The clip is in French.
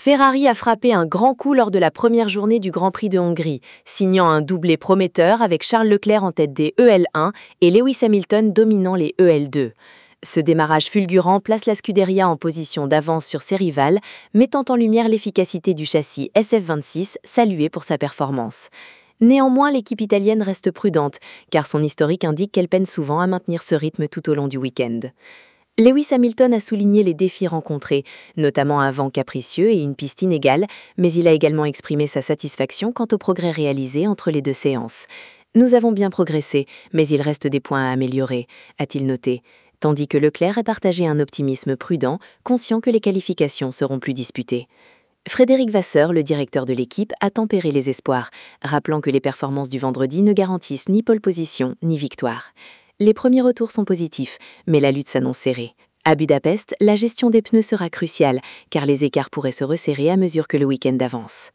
Ferrari a frappé un grand coup lors de la première journée du Grand Prix de Hongrie, signant un doublé prometteur avec Charles Leclerc en tête des EL1 et Lewis Hamilton dominant les EL2. Ce démarrage fulgurant place la Scuderia en position d'avance sur ses rivales, mettant en lumière l'efficacité du châssis SF26, salué pour sa performance. Néanmoins, l'équipe italienne reste prudente, car son historique indique qu'elle peine souvent à maintenir ce rythme tout au long du week-end. Lewis Hamilton a souligné les défis rencontrés, notamment un vent capricieux et une piste inégale, mais il a également exprimé sa satisfaction quant aux progrès réalisés entre les deux séances. « Nous avons bien progressé, mais il reste des points à améliorer », a-t-il noté, tandis que Leclerc a partagé un optimisme prudent, conscient que les qualifications seront plus disputées. Frédéric Vasseur, le directeur de l'équipe, a tempéré les espoirs, rappelant que les performances du vendredi ne garantissent ni pole position ni victoire. Les premiers retours sont positifs, mais la lutte s'annonce serrée. À Budapest, la gestion des pneus sera cruciale, car les écarts pourraient se resserrer à mesure que le week-end avance.